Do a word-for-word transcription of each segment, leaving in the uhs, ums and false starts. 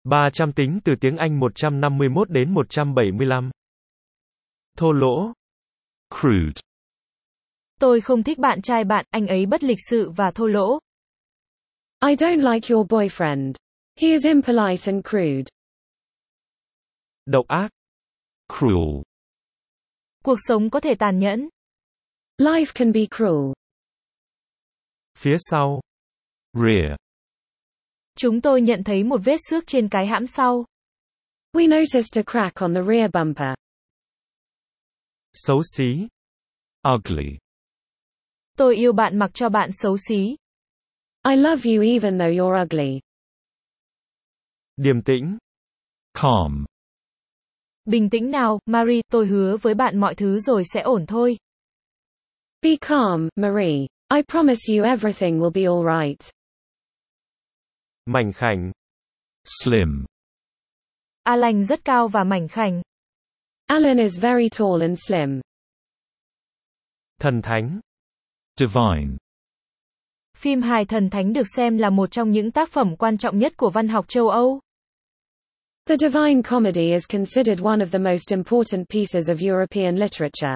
ba trăm tính từ tiếng Anh một trăm năm mươi mốt đến một trăm bảy mươi lăm. Thô lỗ. Crude. Tôi không thích bạn trai bạn, anh ấy bất lịch sự và thô lỗ. I don't like your boyfriend. He is impolite and crude. Độc ác. Cruel. Cuộc sống có thể tàn nhẫn. Life can be cruel. Phía sau. Rear. Chúng tôi nhận thấy một vết xước trên cái hãm sau. We noticed a crack on the rear bumper. Xấu xí. Ugly. Tôi yêu bạn mặc cho bạn xấu xí. I love you even though you're ugly. Điềm tĩnh. Calm. Bình tĩnh nào, Marie, tôi hứa với bạn mọi thứ rồi sẽ ổn thôi. Be calm, Marie. I promise you everything will be all right. Mảnh khảnh. Slim. Alan rất cao và mảnh khảnh. Alan is very tall and slim. Thần thánh. Divine. Phim hài Thần Thánh được xem là một trong những tác phẩm quan trọng nhất của văn học châu Âu. The Divine Comedy is considered one of the most important pieces of European literature.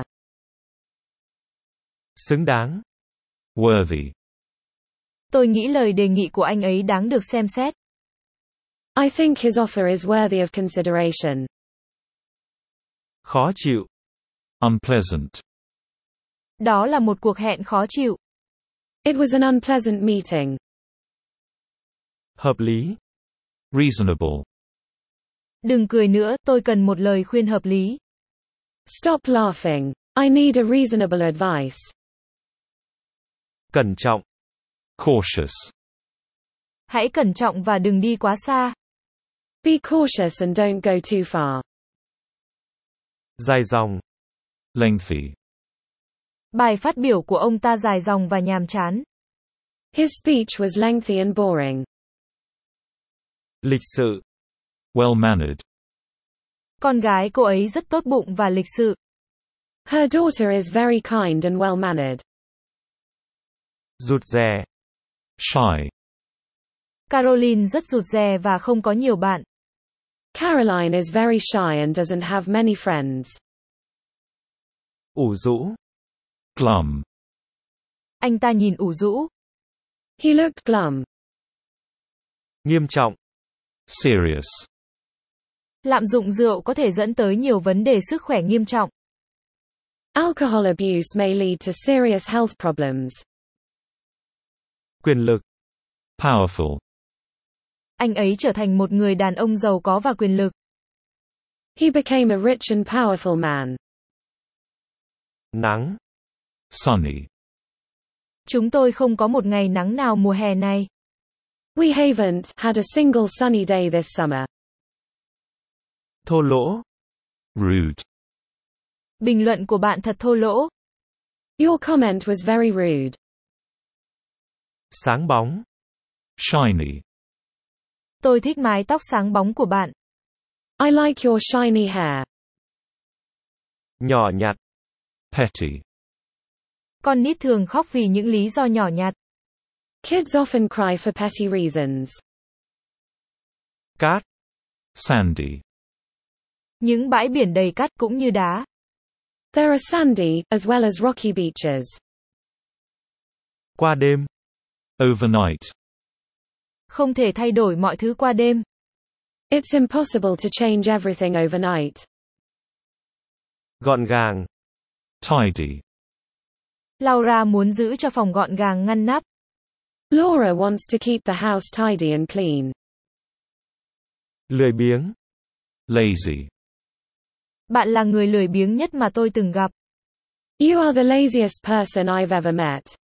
Xứng đáng. Worthy. Tôi nghĩ lời đề nghị của anh ấy đáng được xem xét. I think his offer is worthy of consideration. Khó chịu. Unpleasant. Đó là một cuộc hẹn khó chịu. It was an unpleasant meeting. Hợp lý. Reasonable. Đừng cười nữa, tôi cần một lời khuyên hợp lý. Stop laughing. I need a reasonable advice. Cẩn trọng. Cautious. Hãy cẩn trọng và đừng đi quá xa. Be cautious and don't go too far. Dài dòng. Lengthy. Bài phát biểu của ông ta dài dòng và nhàm chán. His speech was lengthy and boring. Lịch sự. Well-mannered. Con gái cô ấy rất tốt bụng và lịch sự. Her daughter is very kind and well-mannered. Rụt rè. Shy. Caroline rất rụt rè và không có nhiều bạn. Caroline is very shy and doesn't have many friends. Ủ rũ. Glum. Anh ta nhìn ủ rũ. He looked glum. Nghiêm trọng. Serious. Lạm dụng rượu có thể dẫn tới nhiều vấn đề sức khỏe nghiêm trọng. Alcohol abuse may lead to serious health problems. Quyền lực. Powerful. Anh ấy trở thành một người đàn ông giàu có và quyền lực. He became a rich and powerful man. Nắng. Sunny. Chúng tôi không có một ngày nắng nào mùa hè này. We haven't had a single sunny day this summer. Thô lỗ. Rude. Bình luận của bạn thật thô lỗ. Your comment was very rude. Sáng bóng. Shiny. Tôi thích mái tóc sáng bóng của bạn. I like your shiny hair. Nhỏ nhặt. Petty. Con nít thường khóc vì những lý do nhỏ nhặt. Kids often cry for petty reasons. Cát. Sandy. Những bãi biển đầy cát cũng như đá. There are sandy, as well as rocky beaches. Qua đêm. Overnight. Không thể thay đổi mọi thứ qua đêm. It's impossible to change everything overnight. Gọn gàng. Tidy. Laura muốn giữ cho phòng gọn gàng ngăn nắp. Laura wants to keep the house tidy and clean. Lười biếng. Lazy. Bạn là người lười biếng nhất mà tôi từng gặp. You are the laziest person I've ever met.